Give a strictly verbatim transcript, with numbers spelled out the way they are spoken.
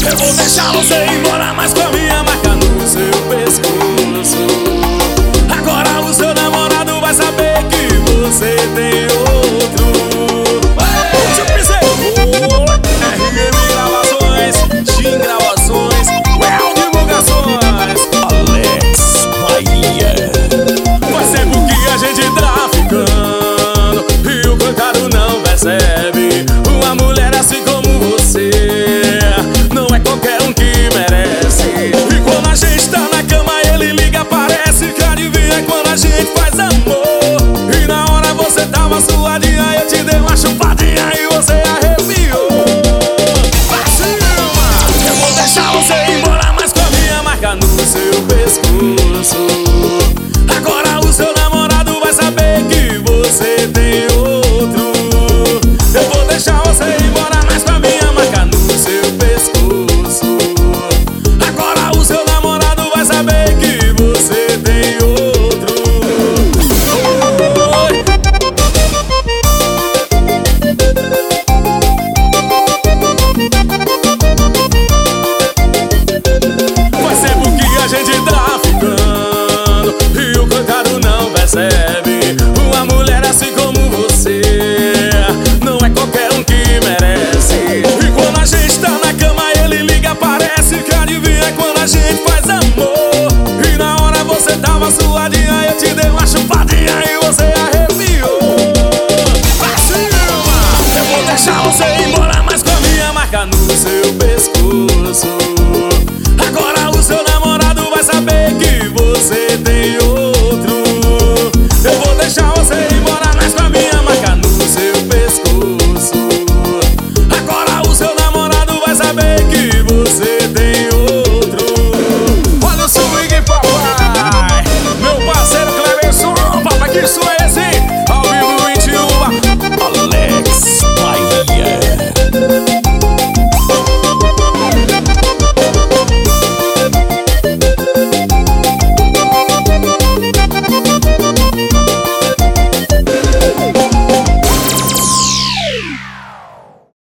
Eu vou deixar você ir embora, mas com a minha marca no seu pescoço. Agora o seu namorado vai saber que você tem outro. Deixa eu dizer, R M Gravações, Shin Gravações, Well Divulgações, Alex Bahia. Faz tempo que a gente tá ficando e o coitado não percebe. Uma mulher assim como você não é qualquer um que merece. E quando a gente tá na cama ele liga, parece que adivinha quando a gente faz amor. E na hora você tava suadinha, eu te dei uma chupadinha e você arrepiou. Pra cima! Eu vou deixar você ir embora, mas com a minha marca no seu pescoço. Agora o seu namorado vai saber que você tem outro. Eu vou deixar você ir embora, mas com a minha marca no seu pescoço. Agora o seu namorado vai saber que você tem outro. Oi. Faz tempo que a gente tá ficando e o coitado não percebe. Uma mulher assim como você não é qualquer um que merece. E quando a gente tá na cama ele liga, parece que adivinha quando a gente faz amor. E na hora você tava suadinha, eu te dei uma chupadinha e você arrepiou. Pra cima! Eu vou deixar você ir embora, mas com a minha marca no seu pescoço.